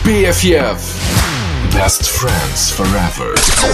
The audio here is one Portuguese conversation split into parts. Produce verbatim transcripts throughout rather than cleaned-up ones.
B F F Best Friends Forever.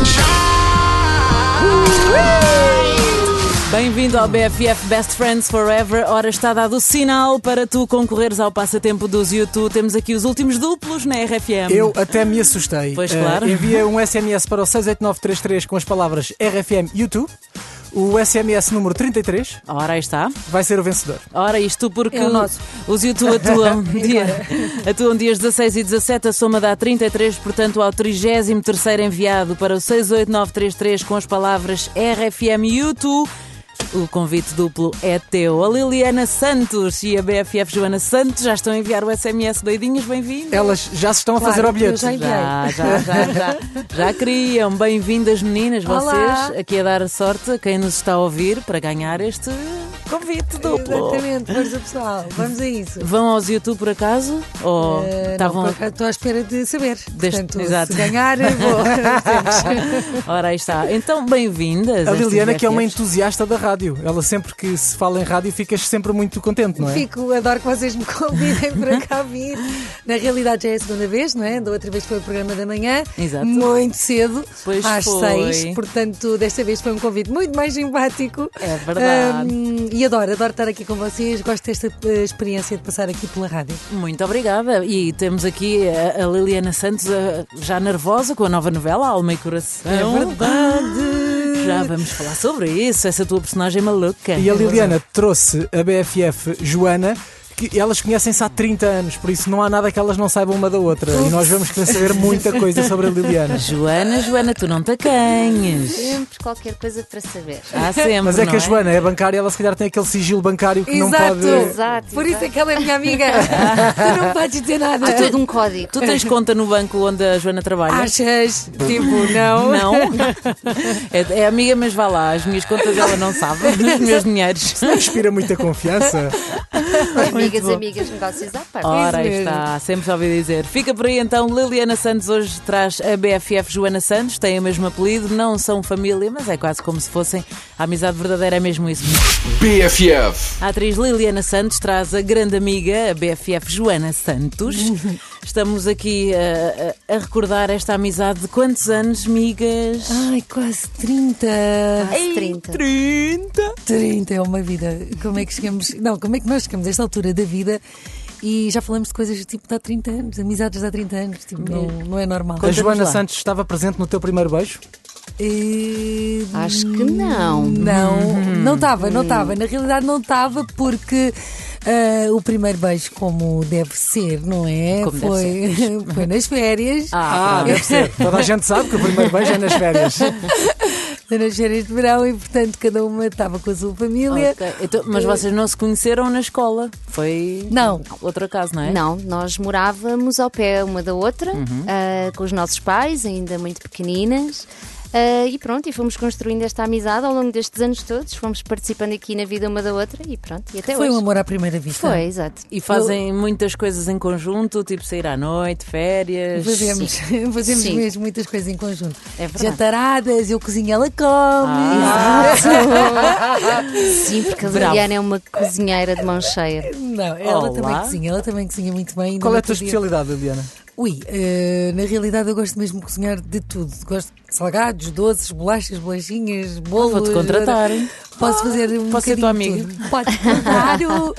Bem-vindo ao B F F Best Friends Forever. Ora, está dado o sinal para tu concorreres ao passatempo dos YouTube. Temos aqui os últimos duplos na R F M. Eu até me assustei. Pois claro. Uh, envia um S M S para o seis oito nove três três com as palavras R F M YouTube. O S M S número trinta e três. Ora, aí está. Vai ser o vencedor. Ora, isto porque é o nosso. Os YouTube atuam, dia, atuam dias dezasseis e dezassete, a soma dá trinta e três, portanto ao trigésimo terceiro enviado para o seis oito nove três três com as palavras R F M YouTube. O convite duplo é teu. A Liliana Santos e a B F F Joana Santos já estão a enviar o S M S. Doidinhas, bem-vindas. Elas já se estão a fazer ao bilhete. Já, já, já, já, já, já queriam. Bem-vindas, meninas, vocês. Olá. Aqui a dar sorte a quem nos está a ouvir para ganhar este convite duplo. Exatamente, força pessoal, vamos a isso. Vão aos YouTube por acaso? Ou Uh, estavam não, a... por acaso estou à espera de saber. Deste- Portanto, exato. se ganhar, vou. Ora, aí está. Então, bem-vindas. A estas Liliana, que é uma B F Fs. entusiasta da rádio. Ela sempre que se fala em rádio ficas sempre muito contente, não é? Fico, adoro que vocês me convidem para cá vir. Na realidade já é a segunda vez, não é? Da outra vez foi o programa da manhã, Exato. muito cedo, Pois às foi. seis. Portanto, desta vez foi um convite muito mais simpático. É verdade. Ahm, e adoro, adoro estar aqui com vocês. Gosto desta eh, experiência de passar aqui pela rádio. Muito obrigada. E temos aqui a, a Liliana Santos a- já nervosa com a nova novela Alma e Coração. É verdade. Já vamos falar sobre isso, essa tua personagem maluca. E a Liliana trouxe a B F F Joana, que elas conhecem-se há trinta anos, por isso não há nada que elas não saibam uma da outra. E nós vamos querer saber muita coisa sobre a Liliana. Joana, Joana, tu não te acanhes. Sempre qualquer coisa para saber. Há sempre, Mas é não que a Joana é bancária, ela se calhar tem aquele sigilo bancário que não Exato. pode... Exato. Por isso é que ela é minha amiga. Tu não podes dizer nada. Há todo um código. Tu tens conta no banco onde a Joana trabalha? Achas? Tipo, não. Não? É, é amiga, mas vá lá, as minhas contas ela não sabe, os meus dinheiros. Não inspira muita confiança. Amigas, bom. amigas, negócios à parte. Ora, aí Isso mesmo. está, sempre já ouvi dizer. Fica por aí então, Liliana Santos hoje traz a B F F Joana Santos, têm o mesmo apelido, não são família, mas é quase como se fossem. A amizade verdadeira é mesmo isso. B F F A atriz Liliana Santos traz a grande amiga, a B F F Joana Santos. Estamos aqui a, a- a recordar esta amizade de quantos anos, migas? Ai, quase trinta. Quase trinta. trinta! trinta é uma vida. Como é que chegamos? Não, como é que nós chegamos a esta altura da vida e já falamos de coisas tipo de há trinta anos, amizades de há trinta anos. Tipo, não, não é normal. A Conta-nos Joana lá. Santos estava presente no teu primeiro beijo? E... Acho que não. Não, não estava, não estava. Na realidade não estava porque ah, o primeiro beijo, como deve ser, não é? Como deve foi, foi nas férias. Ah, Ah, deve ser. Toda a gente sabe que o primeiro beijo é nas férias. Foi nas férias de verão e, portanto, cada uma estava com a sua família. ok. Então, mas vocês não se conheceram na escola? Foi Não. outro caso, não é? Não, nós morávamos ao pé uma da outra, ah, com os nossos pais, ainda muito pequeninas. Ah, e pronto, e fomos construindo esta amizade ao longo destes anos todos. Fomos participando aqui na vida uma da outra e pronto, e até Foi hoje. um amor à primeira vista. Foi, exato. E fazem muitas coisas em conjunto, tipo sair à noite, férias. Fazemos, fazemos Sim. mesmo muitas coisas em conjunto. É verdade. Jantaradas, eu cozinho, ela come. Ah. Sim, porque a Bravo. Liliana é uma cozinheira de mão cheia. Não, ela Olá. também cozinha, ela também cozinha muito bem. Qual é a Ainda tua no outro dia- especialidade, Liliana? Ui, eh, na realidade eu gosto mesmo de cozinhar de tudo. Gosto de salgados, doces, bolachas, bolachinhas, bolos. Vou-te contratar. Posso fazer um posso ser bocadinho tua de amiga? tudo. Pode, claro.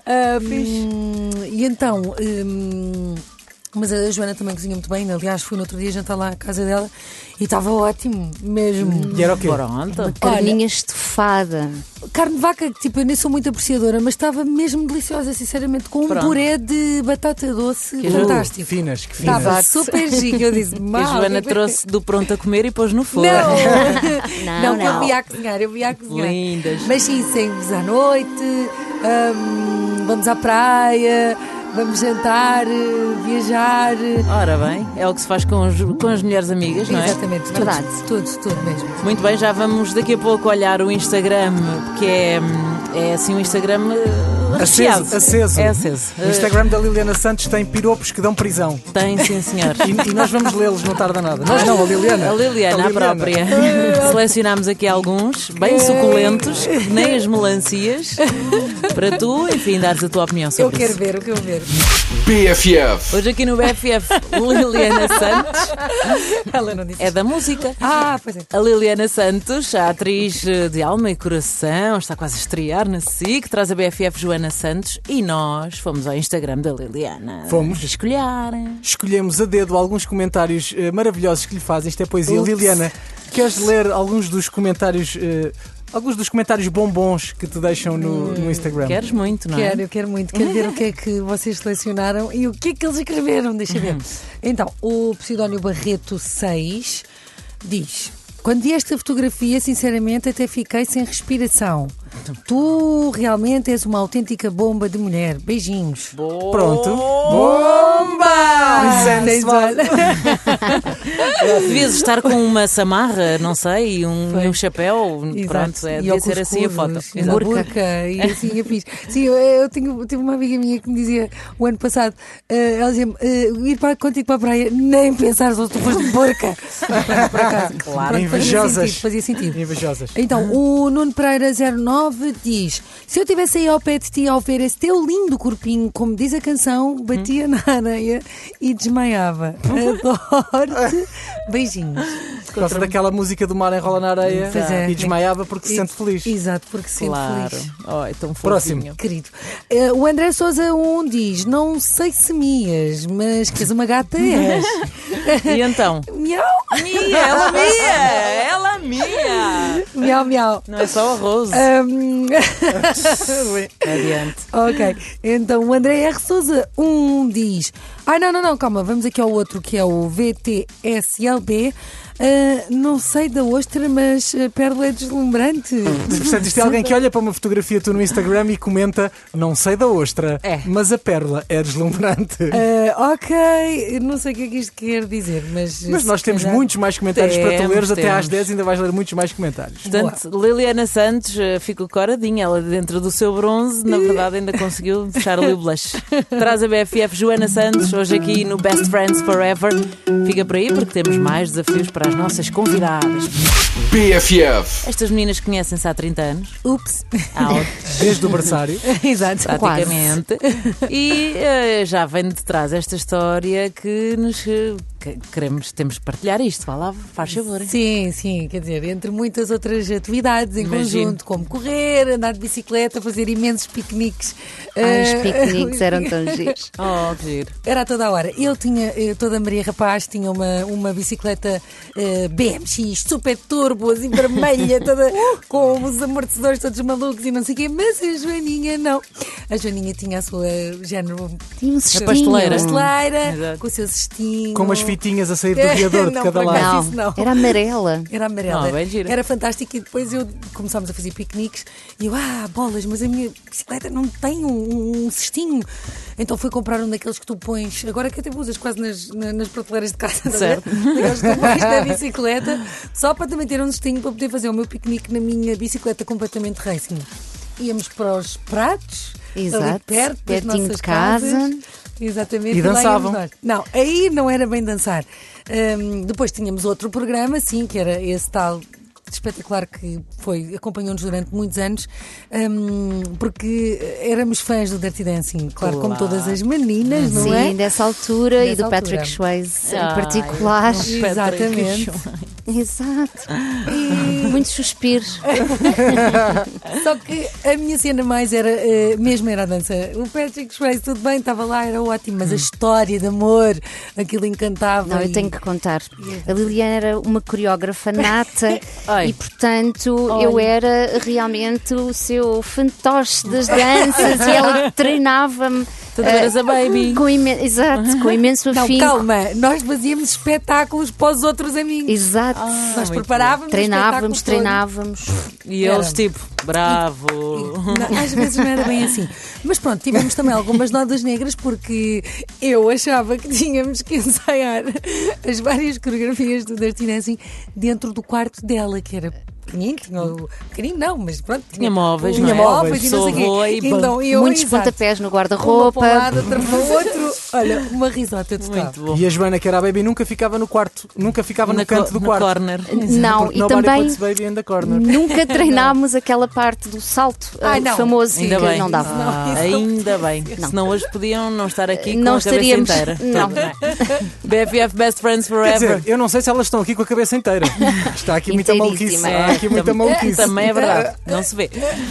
Ahm, e então, hum, mas a Joana também cozinha muito bem. Aliás, fui no outro dia jantar lá à casa dela e estava ótimo, mesmo. E era o quê? Pronto. Carninha estufada. Carne de vaca, tipo, eu nem sou muito apreciadora, mas estava mesmo deliciosa, sinceramente, com um Pronto. puré de batata doce Que fantástico. Uh, finas, que finas. Estava Exato. super chique. Eu disse, E a mal. Joana trouxe do pronto a comer e pôs no forno. Não, Não, não, eu não. vi a cozinhar, eu vi a cozinhar. Lindas. Mas sim, saímos à noite, hum, vamos à praia, vamos jantar, viajar. Ora bem, é o que se faz com, os- com as mulheres amigas, não é? Exatamente, tudo, Verdade. tudo, tudo mesmo. Muito bem, já vamos daqui a pouco olhar o Instagram, que é, é assim um Instagram eh, recheado. Aceso, aceso. É aceso. O Instagram da Liliana Santos tem piropos que dão prisão. Tem, sim, senhor. E, e nós vamos lê-los, não tarda nada. Nós não, a Liliana. A Liliana, a, própria. Selecionámos aqui alguns, bem suculentos, que nem as melancias, para tu, enfim, dares a tua opinião Eu sobre quero isso. ver, eu quero ver. B F F. Hoje aqui no B F F, Liliana Santos Ela não disse. é da música. Ah, pois é. A Liliana Santos, a atriz de alma e coração, está quase a estrear na S I C, traz a B F F Joana Santos e nós fomos ao Instagram da Liliana. Fomos. Escolher. Escolhemos a dedo alguns comentários eh, maravilhosos que lhe fazem. Isto é poesia. Ups. Liliana, queres ler alguns dos comentários, eh, alguns dos comentários bombons que te deixam no, no Instagram? Queres muito, não é? Quero, eu quero muito. Quero ver o que é que vocês selecionaram e o que é que eles escreveram. Deixa eu ver. Então, o Pseudónio Barreto seis diz: quando vi esta fotografia, sinceramente, até fiquei sem respiração. Tu realmente és uma autêntica bomba de mulher. Beijinhos. Pronto. Bomba! Sensual. Devias estar com uma samarra, não sei, e um, Foi. um chapéu. Exato. Pronto, é, E devia óculos ser assim a foto. escuros, e Exato. burca e assim eu fiz. Sim, eu, eu tenho, tive uma amiga minha que me dizia o ano passado, eh, ela dizia-me, eh, ir para, contigo para a praia, nem pensar se tu foste burca. Pronto, por acaso. Claro. Pronto, Invejosas. Fazia sentido. Fazia sentido. Invejosas. Então, o Nuno Pereira zero nove diz: se eu tivesse aí ao pé de ti ao ver esse teu lindo corpinho, como diz a canção, batia na areia e desmaiava. Adoro-te. Beijinhos. Gosta daquela música do mar enrola na areia Pois é. e desmaiava porque se E- sente feliz. Exato, porque se sente Claro. feliz. Oh, é tão Próximo. fofinho. Querido. Eh, o André Sousa um diz: não sei se mias, mas que és uma gata és. E então? Miau, Mia, ela mia! Ela mia! miau, miau. Não é só arroz. Ahm, Adiante. ok, então o André R. Sousa um diz: ai, não, não, não, calma, vamos aqui ao outro que é o V T S L B. Ah, não sei da ostra, mas a pérola é deslumbrante. Portanto, isto é alguém que olha para uma fotografia tu no Instagram e comenta: não sei da ostra, É. mas a pérola é deslumbrante. Ah, ok, não sei o que é que isto quer dizer, mas. Mas nós se temos calhar- muitos mais comentários para tu Temos, leres. Até temos. às dez ainda vais ler muitos mais comentários. Portanto, Liliana Santos eh, ficou coradinha. Ela, dentro do seu bronze, na verdade, ainda conseguiu deixar ali o blush. Traz a B F F Joana Santos, hoje aqui no Best Friends Forever. Fica por aí porque temos mais desafios para as nossas convidadas. B F F. Estas meninas conhecem-se há trinta anos. Ups. Há Desde o berçário. Exato. praticamente. E eh, já vem de trás esta história que nos eh, que queremos, temos de partilhar isto. Vá lá, faz favor. Sim, sim, quer dizer, entre muitas outras atividades em Imagino. conjunto, como correr, andar de bicicleta, fazer imensos piqueniques. Ai, os Eh, piqueniques eram tão giros. Oh, que giro. Era a toda a hora. Ele tinha, eh, toda a Maria Rapaz tinha uma, uma bicicleta eh, B M X, super turbo, assim vermelha, toda com os amortecedores todos malucos e não sei o quê, mas a Joaninha não. A Joaninha tinha a sua género Tinha um cestinho. pasteleira. pasteleira, Exato. com o seu cestinho. Com umas fitinhas a sair do guiador de Não, cada por lado. acaso Não, isso não. era amarela. Era amarela. Ah, bem gira. Era fantástico e depois eu começámos a fazer piqueniques e eu, ah, bolas, mas a minha bicicleta não tem um, um cestinho. Então fui comprar um daqueles que tu pões, agora que até usas quase nas, na- nas prateleiras de casa, estás a ver? Certo. Daqueles que tu pões na bicicleta, só para também ter um cestinho para poder fazer o meu piquenique na minha bicicleta completamente racing. Íamos para os pratos, ali Exato, perto das pertinho nossas de casa. casas. Exatamente. E lá dançavam. íamos nós. Não, aí não era bem dançar. Hum, depois tínhamos outro programa, sim, que era esse tal espetacular que foi, acompanhou-nos durante muitos anos, hum, porque éramos fãs do Dirty Dancing, claro, como Claro. todas as meninas, não Sim, é? dessa altura e Dessa do Patrick altura. Swayze em Ai, particular. Exatamente. Exato. Muitos suspiros. Só que a minha cena mais era, eh, mesmo era a dança. O Patrick Swayze, tudo bem, estava lá, era ótimo, mas a história de amor, aquilo encantava. Não, eu e- tenho que contar. A Liliana era uma coreógrafa nata Ai. e, portanto, eu era realmente o seu fantoche das danças e ela treinava-me. Tu eras a baby. Com imen- Exato, com imenso Não, afinco. calma, nós fazíamos espetáculos para os outros amigos. Exato. Nós muito preparávamos o Treinávamos, espetáculo treinávamos. E eles, Era. tipo, bravo. todo. Não, às vezes não era bem assim. Mas pronto, tivemos também algumas notas negras porque eu achava que tínhamos que ensaiar as várias coreografias do Dirty Dancing dentro do quarto dela, que era pequenino, tinha o pequenino não, mas pronto. Tinha móveis, tinha não é? móveis e não sei o Pessoa quê. boa e Então, eu, Muitos exato, pontapés no uma para o guarda-roupa. lado, outra para o outro. Olha, uma risota total. Muito bom. E a Joana, que era a baby, nunca ficava no quarto, nunca ficava Na no canto co- do no quarto. corner. Não, Porque e nobody também puts baby in the corner. nunca treinámos aquela parte do salto Ai, uh, não. famoso Ainda que bem. não dava. Ah, ainda bem. Senão hoje podiam não estar aqui com Não a cabeça estaríamos. inteira. Não. B F F Best Friends Quer Forever. dizer, eu não sei se elas estão aqui com a cabeça inteira. Está aqui muita maluquice. Inteiríssima. Há aqui muita Tam- maluquice. Também é verdade. Não se vê.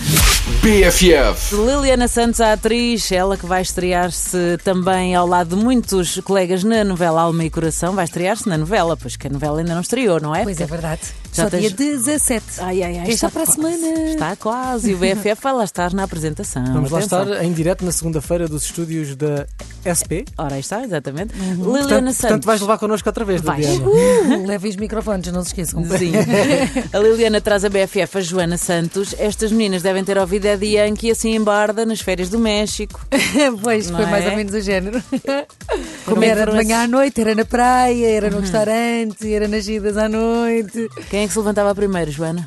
B F F. Liliana Santos, a atriz, ela que vai estrear-se também ao lado de muitos colegas na novela Alma e Coração, vai estrear-se na novela, pois que a novela ainda não estreou, não é? Pois é verdade. Já Só tens- dia dezassete. Ai, ai, ai, Está para a quase. semana. Está quase. E o B F F vai lá estar na apresentação. Vamos lá Atenção. estar em direto na segunda-feira dos estúdios da S P. Ora, aí está, exatamente. Uhum. Liliana Portanto, Santos. portanto, vais levar connosco outra vez, Vais. Liliana. Uh, levem os microfones, não se esqueçam. Sim. A Liliana traz a B F F a Joana Santos. Estas meninas devem ter ouvido Eddie Yankee assim em Barda, nas férias do México. Pois, Não foi mais é? ou menos o género. Como é que era de foram manhã à noite, era na praia, era no restaurante, era nas idas à noite. Quem é que se levantava primeiro, Joana?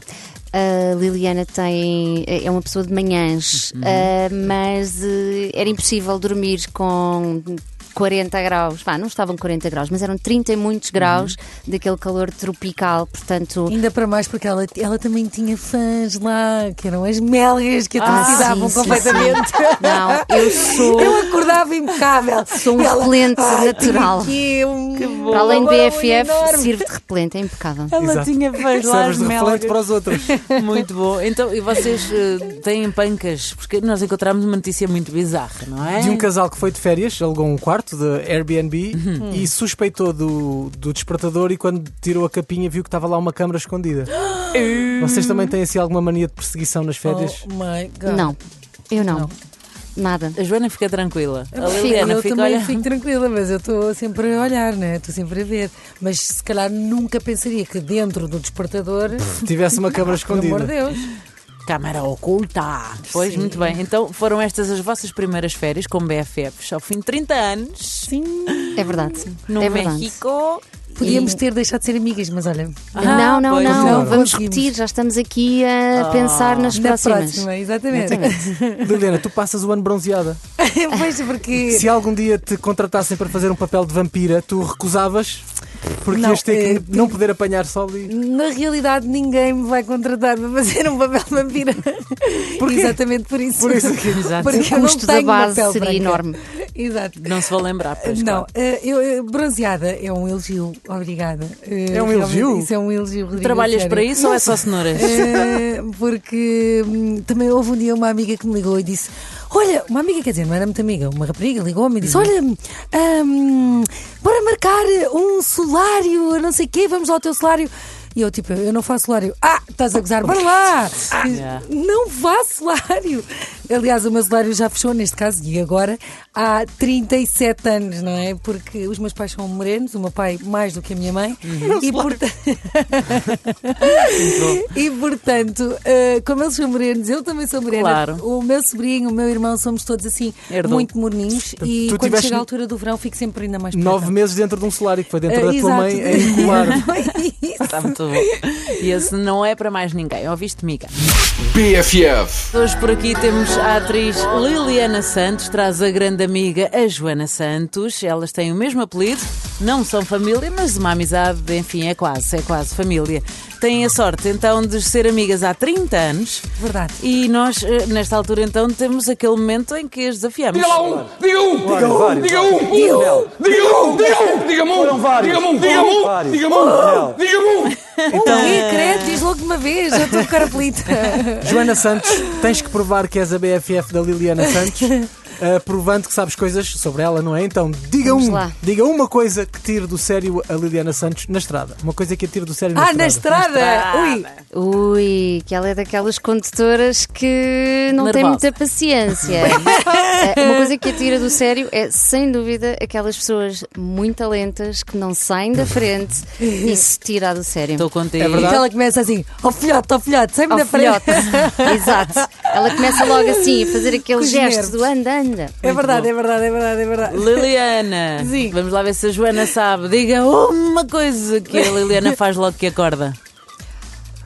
A Liliana tem, é uma pessoa de manhãs, ah, mas eh, era impossível dormir com quarenta graus. Pá, não estavam quarenta graus, mas eram trinta e muitos graus daquele calor tropical, portanto. Ainda para mais porque ela, ela também tinha fãs lá, que eram as melgas que a Ah, atrocidavam sim, sim, completamente. Não, eu sou. Eu acordava impecável. Sou um repelente "Ai, natural." tinha aqui um- Para além de uma B bola F F, enorme. sirvo de repelente, é impecável. Ela Exato. tinha fãs lá, Serves as de repelente melgas. para os outros. Muito bom. Então, e vocês eh, têm pancas? Porque nós encontramos uma notícia muito bizarra, não é? De um casal que foi de férias, alugou um quarto de Airbnb Uhum. e suspeitou do, do despertador e quando tirou a capinha viu que estava lá uma câmara escondida. Vocês também têm assim alguma mania de perseguição nas férias? Oh my God. Não, eu não. Não. Nada. A Joana fica tranquila. A Fico, Liliana eu fica também olhando. fico tranquila, mas eu estou sempre a olhar, né? Estou sempre a ver. Mas se calhar nunca pensaria que dentro do despertador, Se tivesse uma câmara pelo amor de escondida. Deus. Câmara oculta. Pois, Sim. muito bem. Então foram estas as vossas primeiras férias com B F Fs ao fim de trinta anos. Sim. É verdade. No é verdade. México. Podíamos E- ter deixado de ser amigas, mas olha. Ah, não, não, pois. não. Não, Vamos conseguimos. repetir. Já estamos aqui a pensar nas Na próximas. próxima, exatamente. Liliana, tu passas o ano bronzeada. Pois, porque. Se algum dia te contratassem para fazer um papel de vampira, tu recusavas? Porque Não, ias ter que eh, não poder apanhar sol e. Na realidade, ninguém me vai contratar para fazer um papel de vampira. Porquê? Exatamente por isso. Por isso que- Exato. Porque O eu não custo da tenho base papel seria branco. enorme. Exato. Não se vão lembrar, pois. Não, claro. eh, eu, eh, bronzeada é um elogio, obrigada. Eh, É um realmente, elogio? Isso é um elogio, Rodrigo, Trabalhas sério. para isso ou é só cenouras? Eh, porque hum, também houve um dia uma amiga que me ligou e disse: Olha, uma amiga, quer dizer, não era muito amiga, uma rapariga ligou-me e disse: Olha, hum, bora marcar um solário, não sei o quê, vamos ao teu solário. E eu, tipo, eu não faço solário. Ah, estás a gozar, bora lá! Yeah. Não faço solário! Aliás, o meu solário já fechou, neste caso, e agora, há trinta e sete anos, não é? Porque os meus pais são morenos, o meu pai mais do que a minha mãe. E, porta... e, portanto, eh, como eles são morenos, eu também sou morena. Claro. O meu sobrinho, o meu irmão, somos todos assim, Herdou. muito morninhos. E tu quando tiveste chega a altura do verão, fico sempre ainda mais Nove preta. meses dentro de um solário que foi dentro Eh, da tua exato. mãe a encolar. Isso. Está muito bom. E esse não é para mais ninguém. Ouviste, Mica? B F F. Hoje por aqui temos a atriz Liliana Santos, traz a grande amiga a Joana Santos. Elas têm o mesmo apelido, não são família, mas uma amizade, enfim, é quase, é quase família. Têm a sorte então de ser amigas há trinta anos. Verdade. E nós, eh, nesta altura, então, temos aquele momento em que as desafiamos. Diga lá um! Diga um! Diga um! Diga um! Diga um! Diga um! Diga-me um! Diga-me um! Diga-me um! Diga-me um! Diga-me um! Então, que credo, diz logo de uma vez, já estou carapelita. Joana Santos, tens que provar que és a B F F da Liliana Santos, uh, provando que sabes coisas sobre ela, não é? Então, diga, Vamos um, lá. diga uma coisa que tire do sério a Liliana Santos na estrada. Uma coisa que a tire do sério na Ah, na estrada. estrada! Ui! Ui, que ela é daquelas condutoras que não tem Nervosa. muita paciência. Eh, Uma coisa que a tira do sério é, sem dúvida, aquelas pessoas muito lentas que não saem da frente e se tira do sério. Estou contigo. É verdade? Que ela começa assim, ó filhote, ó filhote, sai-me Ao da frente. filhote. Exato. Ela começa logo assim a fazer aquele Com os gesto nervos. do anda, anda. É verdade, é verdade, é verdade, é verdade. Liliana, Sim. vamos lá ver se a Joana sabe. Diga uma coisa que a Liliana faz logo que acorda.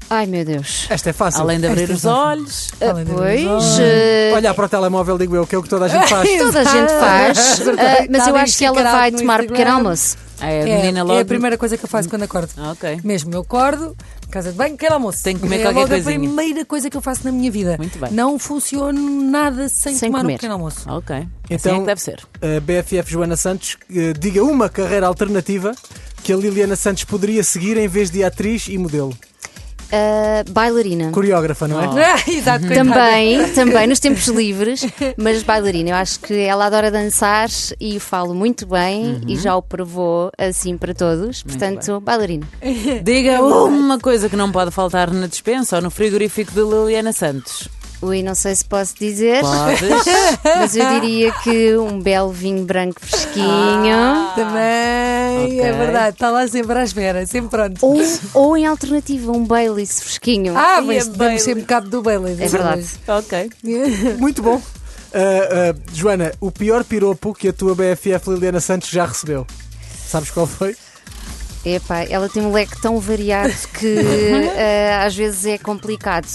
Ai, meu Deus. Esta é fácil. Além de abrir Esta é os fácil. olhos. Além de Pois. olhos. eh, Olhar para o telemóvel, digo eu, que é o que toda a gente faz. Toda a gente faz, eh, mas eu acho que ela vai tomar pequeno almoço. Ah, é, a É, menina é logo. a primeira coisa que eu faço quando acordo. Ah, ok. Mesmo, eu acordo, casa de banho, pequeno almoço. Tem que comer é qualquer logo coisinha. a primeira coisa que eu faço na minha vida. Muito bem. Não funciono nada sem, Sem tomar comer. um pequeno almoço. Ok. Assim Então- é que deve ser. A B F F Joana Santos eh, diga uma carreira alternativa que a Liliana Santos poderia seguir em vez de atriz e modelo. Eh, bailarina. Coreógrafa, não é? Oh. Exato, coitada. Também, também nos tempos livres, mas bailarina. Eu acho que ela adora dançar e falo muito bem e já o provou assim para todos. Portanto, bailarina. Diga uma coisa que não pode faltar na despensa ou no frigorífico de Liliana Santos. Ui, não sei se posso dizer, Podes. mas eu diria que um belo vinho branco fresquinho. Também, é Ok. verdade. Está lá sempre à espera, sempre pronto. Ou, ou em alternativa, um Baileys fresquinho. Ah, Ia mas Bailey. damos sempre cabo do Bailey. É verdade. Ok. Muito bom. Ah, ah, Joana, o pior piropo que a tua B F F Liliana Santos já recebeu. Sabes qual foi? Epá, ela tem um leque tão variado que eh, às vezes é complicado.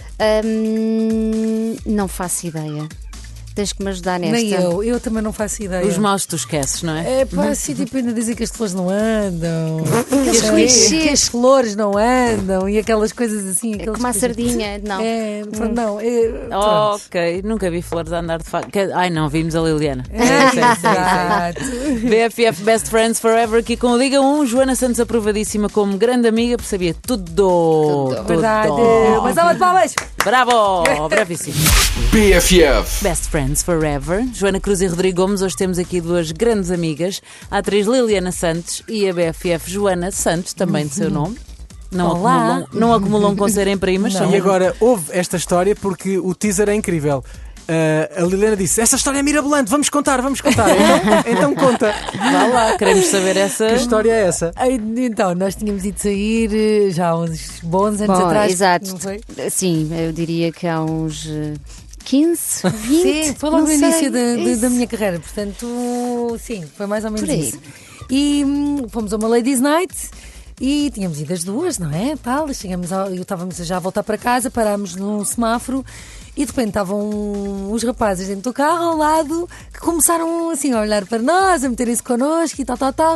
Hum, não faço ideia. Tens que me ajudar nesta. Nem eu, eu também não faço ideia. Os maus tu esqueces, não é? É pá, assim, tipo, ainda dizem que as flores não andam, Aqueles que, clichês. que as flores não andam e aquelas coisas assim. É aqueles como a clichês. sardinha, não. É, pronto, não. É, pronto. Ok, nunca vi flores a andar de fato. Ai, não, vimos a Liliana. Exato. B F F Best Friends Forever aqui com o Liga um. Joana Santos aprovadíssima como grande amiga, porque sabia tudo. Tudo. Verdade. Mas ela de palmas. Bravo! Bravíssimo. B F F. Best Friends Forever. Joana Cruz e Rodrigo Gomes. Hoje temos aqui duas grandes amigas, a atriz Liliana Santos e a B F F Joana Santos, também de seu nome. Não Olá. acumulam, não acumulam com serem primas. são- E agora houve esta história porque o teaser é incrível. Ah, a Liliana disse: esta história é mirabolante, vamos contar, vamos contar. Então, então conta. Vá lá, queremos saber essa. Que história é essa? Aí, Então, nós tínhamos ido sair eh, já há uns bons anos Bom, atrás. exato. Não foi? Sim, eu diria que há uns eh, quinze, vinte. Sim, foi logo no não sei. início da, da- Isso. da minha carreira, portanto, sim, foi mais ou menos Por aí. isso. E hum, fomos a uma Ladies Night e tínhamos ido as duas, não é? Tal, chegamos ao, eu estávamos já a voltar para casa, parámos num semáforo e de repente estavam os rapazes dentro do carro ao lado que começaram assim a olhar para nós, a meterem-se connosco e tal, tal, tal.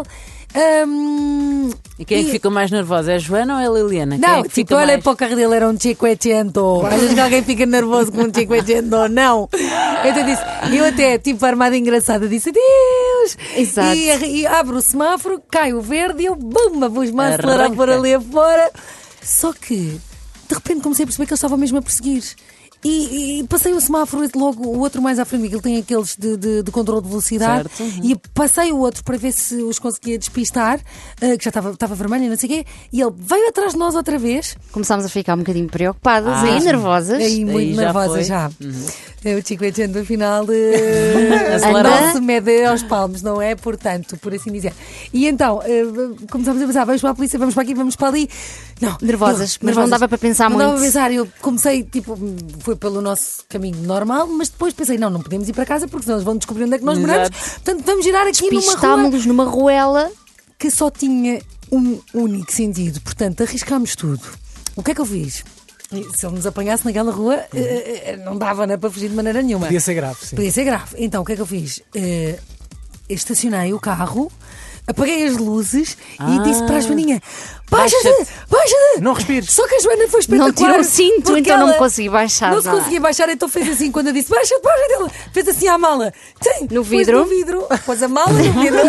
Hum, E quem é que fica mais nervosa? É a Joana ou é a Liliana? Quem não, é que tipo, fica olha mais... para o carro dele, era um cinquecento. Achas que alguém fica nervoso com um cinquecento? Não. Então eu disse, eu até, tipo, armada engraçada, disse adeus. Exato. E, e abro o semáforo, cai o verde e eu, bum, pus-me a acelerar Arranca. por ali afora. Só que, de repente, comecei a perceber que ele estava mesmo a perseguir. E, e passei o semáforo logo, o outro mais à frente, que ele tem aqueles de, de, de controle de velocidade. Certo, uhum. E passei o outro para ver se os conseguia despistar, eh, que já estava, estava vermelho e não sei o quê. E ele veio atrás de nós outra vez. Começámos a ficar um bocadinho preocupadas Ah, e nervosas. Aí muito já nervosa foi. já. É o cinquecento afinal eh, Acelerado. não se mede aos palmos, não é? Portanto, por assim dizer. E então eh, começámos a pensar, vamos para a polícia, vamos para aqui, vamos para ali. Não, Nervosas, não, mas não dava para pensar não dava muito. para pensar, eu comecei, tipo, foi pelo nosso caminho normal, mas depois pensei, não, não podemos ir para casa porque senão eles vão descobrir onde é que nós moramos. Exato. Portanto, vamos girar aqui numa rua Pistámos-los numa ruela. que só tinha um único sentido. Portanto, arriscámos tudo. O que é que eu fiz? E se ele nos apanhasse naquela rua, eh, eh, não dava, né, para fugir de maneira nenhuma. Podia ser grave, sim. Podia ser grave. Então, o que é que eu fiz? Eh, estacionei o carro, apaguei as luzes Ah. e disse para a Joaninha: baixa-te, Baixa-te. baixa-te. Não respires. Só que a Joana foi espetacular. Não tirou o cinto, porque então não ela me consegui baixar. Não se vá. conseguia baixar, então fez assim, quando eu disse baixa-te, baixa-te, ela fez assim à mala. Sim, No pôs vidro? no vidro, pôs a mala no vidro.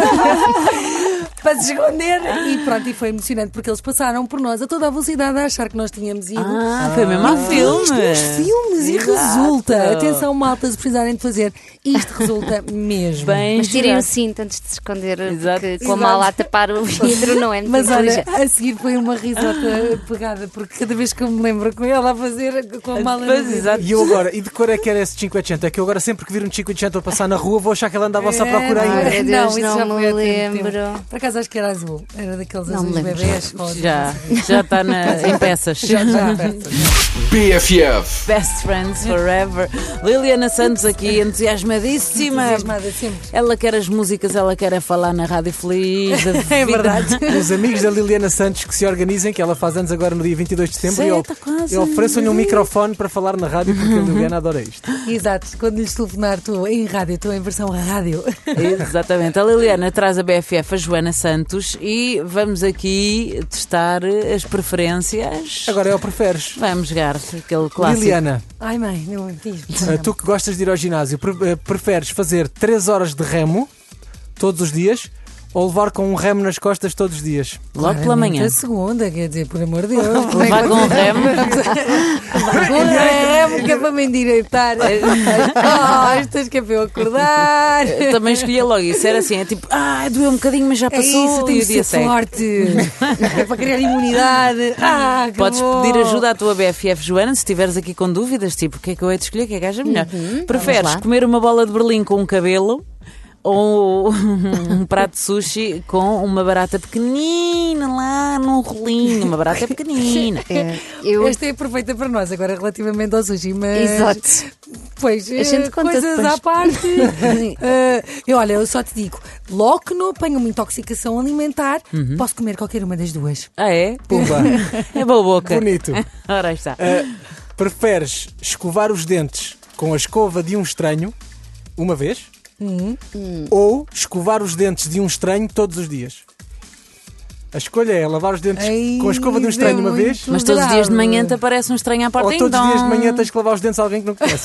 Para se esconder e pronto, e foi emocionante porque eles passaram por nós a toda a velocidade a achar que nós tínhamos ido. Ah, foi mesmo a filme. Isto nos filmes e Exato. resulta. Atenção, malta, se precisarem de fazer, isto resulta mesmo. Bem Mas tirem o jurado. cinto antes de se esconder, Exato. porque com a Exato. mala a tapar o vidro não é muito Mas olha, inteligente. a seguir foi uma risota pegada, porque cada vez que eu me lembro com ela a fazer com a mala. Pois, no vidro. exato. E eu agora, e de cor é que era esse cinquecento? É que eu agora sempre que vir um cinquecento a passar na rua vou achar que ele anda à vossa procura ainda. Ai, meu Deus, isso não já me foi há tempo, lembro. tempo. Por acaso acho que era azul. Era daqueles Não me azuis lembro. bebês. ou- Já, já está na- em peças. Já, já. B F F. Best Friends Forever. Liliana Santos aqui, entusiasmadíssima. Entusiasmada sempre. Ela quer as músicas, ela quer é falar na Rádio Feliz. Da É vida. verdade. Os amigos da Liliana Santos que se organizem, que ela faz anos agora no dia vinte e dois de setembro, e Sim, eu, tá quase. eu ofereço-lhe um microfone para falar na rádio, porque a Liliana adora isto. Exato, quando lhes telefonar, estou em rádio, estou em versão rádio. Exatamente. A Liliana traz a B F F, a Joana Santos, e vamos aqui testar as preferências. Agora é o preferes. Vamos jogar aquele clássico. Liliana, Ai mãe, não diz. uh, tu que gostas de ir ao ginásio, pre- uh, preferes fazer três horas de remo todos os dias ou levar com um remo nas costas todos os dias? Logo pela manhã. A segunda, quer dizer, por amor de Deus. Levar com um remo. Com um remo, que é para me endireitar as costas, que é para eu acordar. Eu também escolhia logo isso. Era assim, é tipo, ah, doeu um bocadinho, mas já É passou. isso, e tem o que dia ser segue. forte. É para criar imunidade. Ah, que Podes bom. pedir ajuda à tua B F F, Joana, se estiveres aqui com dúvidas, tipo, o que é que eu hei de escolher, o que é que haja melhor. Preferes vamos lá. comer uma bola de berlim com um cabelo ou um prato de sushi com uma barata pequenina lá num rolinho, uma barata pequenina. É, eu, Esta é perfeita para nós, agora relativamente ao sushi, mas. Exato. Pois, A gente eh, conta coisas depois. à parte. Eh, eu, olha, eu só te digo, logo que não apanho uma intoxicação alimentar, posso comer qualquer uma das duas. Ah, é? Pumba, É boa boca. bonito. Ora aí está. Uh, preferes escovar os dentes com a escova de um estranho uma vez ou escovar os dentes de um estranho todos os dias? A escolha é lavar os dentes Ai, com a escova de um isso estranho é uma muito vez Mas todos os dias de manhã te grave. aparece um estranho à porta. ou todos os então... dias de manhã tens que lavar os dentes a alguém que não conheces.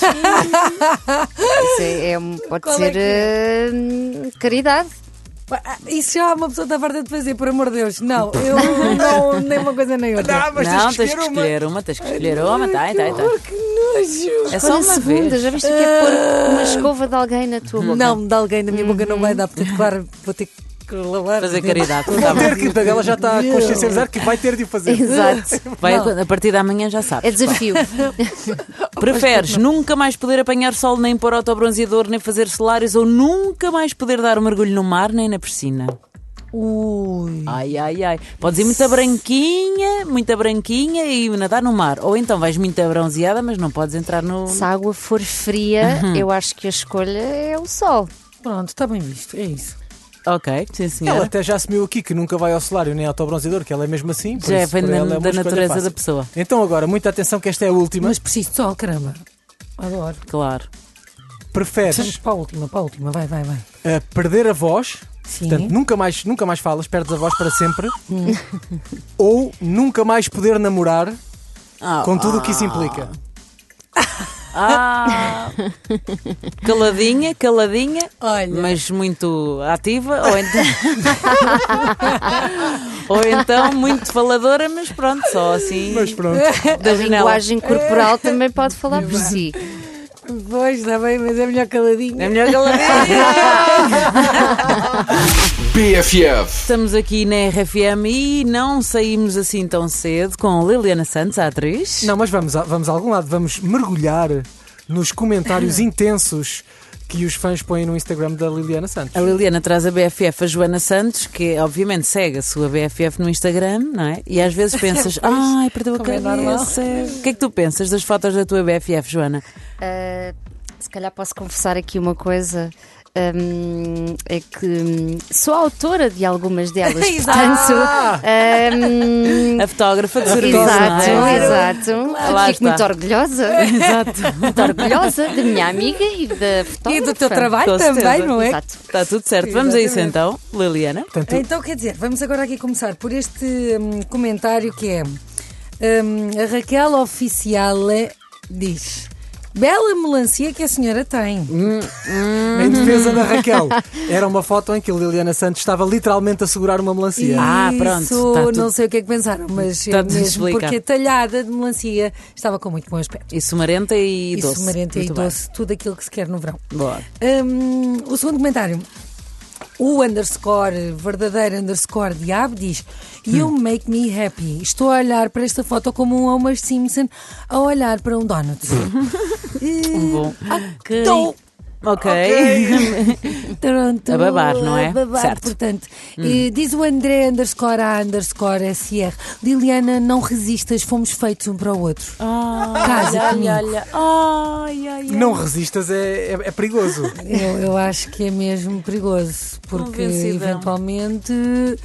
isso é, é um- pode Qual é ser que é? eh, caridade. Ah, Isso já uma pessoa está farta de fazer, por amor de Deus. Não, eu não, nem uma coisa nem outra. mas Não, tens que escolher uma, tens que escolher uma. Tá, tá, tá. Que nojo. É só Olha, uma segunda, vez. já viste o que é pôr uma escova de alguém na tua boca? Não, de alguém na minha boca não vai dar, porque claro, vou ter que lavar. Fazer os dentes. caridade. Vou Tá bem. ter que, portanto, ela já está a consciencializar que vai ter de o fazer. Exato. Vai, Não. a partir da manhã já sabes. É desafio. Preferes nunca mais poder apanhar sol, nem pôr autobronzeador, nem fazer solares, ou nunca mais poder dar um mergulho no mar, nem na piscina? Ui. Ai, ai, ai. Podes ir muita branquinha, muita branquinha e nadar no mar. Ou então vais muito bronzeada, mas não podes entrar no... Se a água for fria, Uhum. eu acho que a escolha é o sol. Pronto, está bem visto, é isso. Ok, sim Ela senhora. até já assumiu aqui que nunca vai ao solário nem ao autobronzeador, que ela é mesmo assim. por Já isso, vem para da, ela é uma da escolha natureza fácil. da pessoa. Então agora, muita atenção que esta é a última. Mas preciso de sol, caramba. Adoro. Claro. Vamos Preferes para a última, para a última, vai, vai, vai. uh, perder a voz, Sim. portanto nunca mais, nunca mais falas, perdes a voz para sempre, ou nunca mais poder namorar Ah, com tudo o que isso implica? ah. Caladinha, caladinha, Olha. mas muito ativa, ou então... ou então muito faladora, mas pronto, só assim Mas pronto. da A janela. linguagem corporal também pode falar por si. Pois, está bem, mas é melhor caladinho. É melhor caladinha. B F F. Estamos aqui na R F M e não saímos assim tão cedo com Liliana Santos, a atriz. Não, mas vamos a, vamos a algum lado, vamos mergulhar nos comentários intensos que os fãs põem no Instagram da Liliana Santos. A Liliana traz a B F F, a Joana Santos, que obviamente segue a sua B F F no Instagram, não é? E às vezes pensas, ai, perdeu a Como é normal. cabeça. O que é que tu pensas das fotos da tua B F F, Joana? Uh, se calhar posso confessar aqui uma coisa. Um, é que hum, sou autora de algumas delas, portanto, um, A fotógrafa de exato, serviço, não é? exato. Lá Fico está. muito orgulhosa, Exato. muito orgulhosa da minha amiga e da fotógrafa. E do teu trabalho Com também, certeza. não é? Exato. Está tudo certo. Vamos a isso Exatamente. então, Liliana. Portanto, Então, quer dizer, vamos agora aqui começar por este hum, comentário que é hum, a Raquel Oficiale diz: bela melancia que a senhora tem. em defesa da Raquel, era uma foto em que a Liliana Santos estava literalmente a segurar uma melancia. Ah, pronto, Isso, tá tudo- não sei o que é que pensaram, mas Está é tudo mesmo explicado. porque a talhada de melancia estava com muito bom aspecto. E sumarenta e E doce. sumarenta e Muito bem. doce, tudo aquilo que se quer no verão. Boa. Hum, o segundo comentário. O underscore, verdadeiro underscore diabo, diz: You make me happy. Estou a olhar para esta foto como um Homer Simpson a olhar para um donut. Eh, Bom. Estou Ok. Pronto, A babar, não é? A babar, Certo. portanto. E diz o André underscore A underscore S R. Liliana, não resistas, fomos feitos um para o outro. Ah, Casa olha, comigo. olha. Ai, ai, ai. Não resistas, é, é, é perigoso. Eu, eu acho que é mesmo perigoso, porque Convencida. eventualmente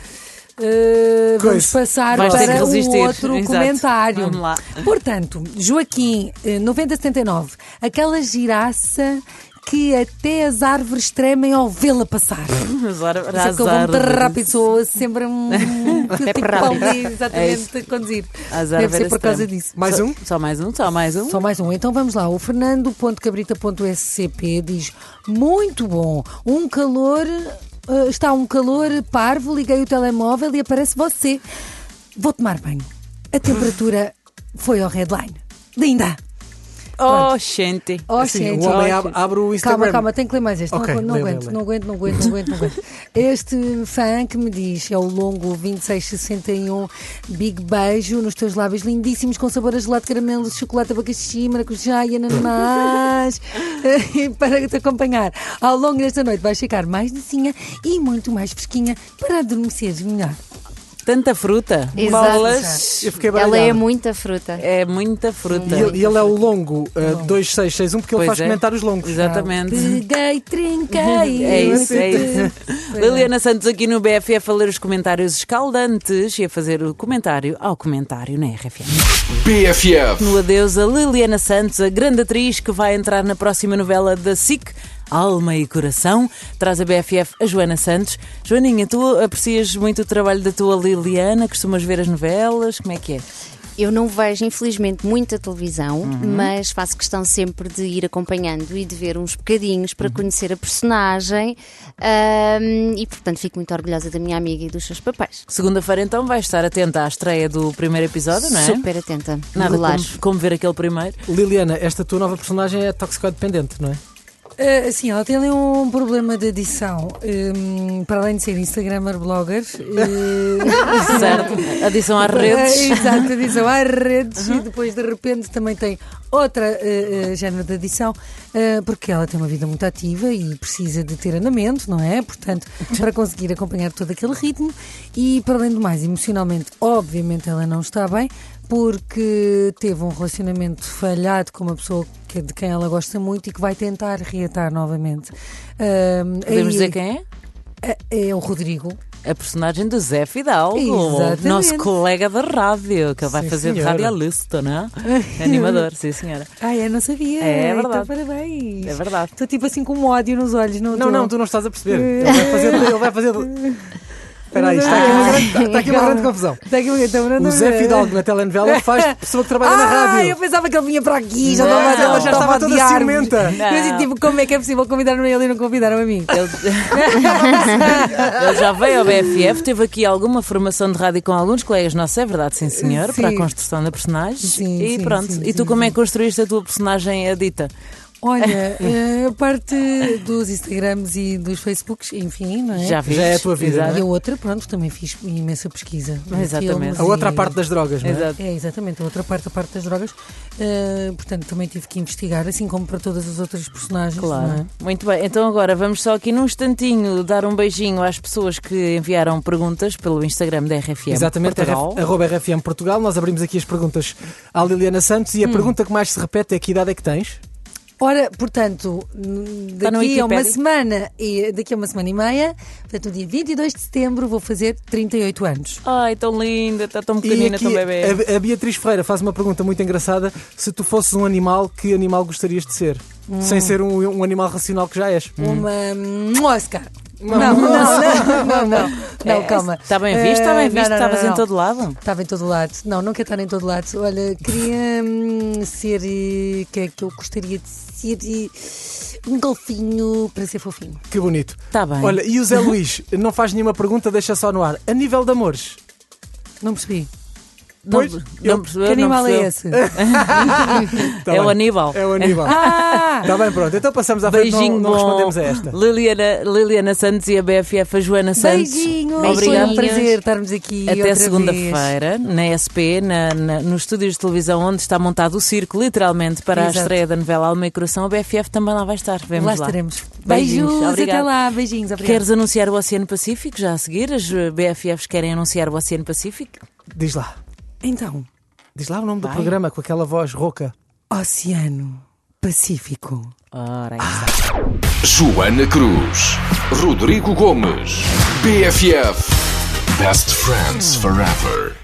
uh, vamos Coisa. passar Vais ter que para resistir. um outro Exato. comentário. Vamos lá. Portanto, Joaquim, eh, noventa setenta e nove, aquela giraça que até as árvores tremem ao vê-la passar. Mas ora, Só que eu vou muito rápido, sou sempre um tipo rápido. ali, É exatamente, isso. a conduzir. As Deve árvores ser por causa tremem. disso. Mais Só- um? Só mais um, só mais um. Só mais um. Então vamos lá. O Fernando ponto cabrita ponto S C P diz: muito bom. Um calor. uh, está um calor parvo. Liguei o telemóvel e aparece você. Vou tomar banho. A temperatura foi ao headline. Linda! Oh, gente. Oh, Assim, gente. o homem oh, abre, abre o Instagram. Calma, calma, tenho que ler mais este. Ok, não, não, lê, lê, aguento, lê. não aguento, não aguento, não aguento, não aguento. Este fã que me diz, é o longo vinte e seis sessenta e um, big beijo nos teus lábios lindíssimos com sabor a gelado de caramelo, de chocolate, abacaxi, maracujá e ananás. E para te acompanhar ao longo desta noite vais ficar mais docinha e muito mais fresquinha para adormeceres melhor. Tanta fruta. Exato. Bolas. Eu fiquei Ela baralhado. é muita fruta. É muita fruta. E ele, e ele é o longo uh, dois seis seis um porque ele Pois faz é. comentários longos. Exatamente. Peguei, trinquei. É isso, é isso. Pois é. Liliana Santos aqui no B F F a ler os comentários escaldantes e a fazer o comentário ao comentário na R F M. B F F. No adeus a Liliana Santos, a grande atriz que vai entrar na próxima novela da S I C, Alma e Coração. Traz a B F F a Joana Santos. Joaninha, tu aprecias muito o trabalho da tua Liliana? Costumas ver as novelas? Como é que é? Eu não vejo, infelizmente, muita televisão, Uhum. mas faço questão sempre de ir acompanhando e de ver uns bocadinhos para conhecer a personagem ahm, e, portanto, fico muito orgulhosa da minha amiga e dos seus papéis. Segunda-feira então vais estar atenta à estreia do primeiro episódio, não é? Super atenta. Nada Regulares. como, como ver aquele primeiro. Liliana, esta tua nova personagem é toxicodependente, não é? Uh, sim, ela tem ali um problema de adição. Um, para além de ser Instagramer blogger, uh, Certo? Adição às Uh, redes. exato, adição às redes e depois de repente também tem outra uh, uh, género de adição, uh, porque ela tem uma vida muito ativa e precisa de ter andamento, não é? Portanto, para conseguir acompanhar todo aquele ritmo e, para além do mais, emocionalmente, obviamente ela não está bem, porque teve um relacionamento falhado com uma pessoa que, de quem ela gosta muito e que vai tentar reatar novamente. Uh, Podemos aí- dizer quem é? é, é o Rodrigo. A personagem do Zé Fidalgo, Exatamente. nosso colega da rádio, que ele vai Sim, fazer de senhora. radialista, não é? Animador, sim senhora. Ah, eu não sabia. É verdade. Então, parabéns. É verdade. Estou tipo assim com um ódio nos olhos. Não, Não, tô- não, tu não estás a perceber. Ele vai fazer. Ele vai fazer... Espera aí, está aqui uma grande, está aqui uma grande confusão. Está aqui um- então, não- O Zé Fidalgo na telenovela faz pessoa que trabalha na Ah, rádio. eu pensava que ele vinha para aqui. Já Não, estava, ela ela já já estava estava toda a odiar-me. ciumenta. Eu assim, tipo, como é que é possível convidar-me a ele e não convidaram a mim? Ele... Ele já veio ao B F F, teve aqui alguma formação de rádio com alguns colegas nossos, é verdade, sim senhor, Sim. para a construção da personagem. Sim, e sim, pronto. sim, e tu sim, como é sim. que construíste a tua personagem Adita? Olha, eh, a parte dos Instagrams e dos Facebooks, enfim, não é? Já viste? Já é a tua vida, Exato. E a outra, pronto, também fiz imensa pesquisa. de Exatamente. filmes A outra e- parte das drogas, não é? Exato. É, exatamente, a outra parte, a parte das drogas. Uh, portanto, também tive que investigar, assim como para todas as outras personagens. Não Claro. é? Muito bem, então agora vamos só aqui num instantinho dar um beijinho às pessoas que enviaram perguntas pelo Instagram da R F M. Exatamente, Portugal. R F, arroba R F M Portugal. Nós abrimos aqui as perguntas à Liliana Santos e a pergunta que mais se repete é: que idade é que tens? Ora, portanto, n- Está no daqui a uma Wikipédia? semana e daqui a uma semana e meia, portanto, no dia vinte e dois de setembro, vou fazer trinta e oito anos. Ai, tão linda, está tão E pequenina, aqui tão bebê. a, a Beatriz Ferreira faz uma pergunta muito engraçada: se tu fosses um animal, que animal gostarias de ser? Sem ser um, um animal racional que já és. Uma mosca. Não, não, não, não, não, não, calma. Está bem visto, está bem Eh, visto, não, não, estavas não, em não. todo lado. Estava em todo lado. Não, não quero estar em todo lado. Olha, queria hum, ser. eh, que é que eu gostaria de ser? eh, Um golfinho para ser fofinho. Que bonito. Está bem. Olha, e o Zé Luís não faz nenhuma pergunta, deixa só no ar. A nível de amores, Não percebi. Pois, não, eu- não percebeu, Que animal não é percebeu. esse? Tá É o bem. Aníbal. É o Aníbal. Ah! Está bem, pronto. Então passamos à frente, não, Beijinho não bom. respondemos a esta. Liliana, Liliana Santos e a B F F, a Joana Santos. Beijinhos! Obrigada. Foi um prazer estarmos aqui Até outra segunda-feira, na S P, na, na, nos estúdios de televisão, onde está montado o circo, literalmente, para Exato. a estreia da novela Alma e Coração. A B F F também lá vai estar. vez. Vemos Lá lá. estaremos. Beijinhos, Beijos, obrigada. até lá. Beijinhos, obrigada. Queres anunciar o Oceano Pacífico já a seguir? As B F Fs querem anunciar o Oceano Pacífico? Diz lá. Então, Diz lá o nome do Vai. programa com aquela voz rouca. Oceano Pacífico. Ora, aí está. Joana Cruz, Rodrigo Gomes, B F F. Best Friends Forever.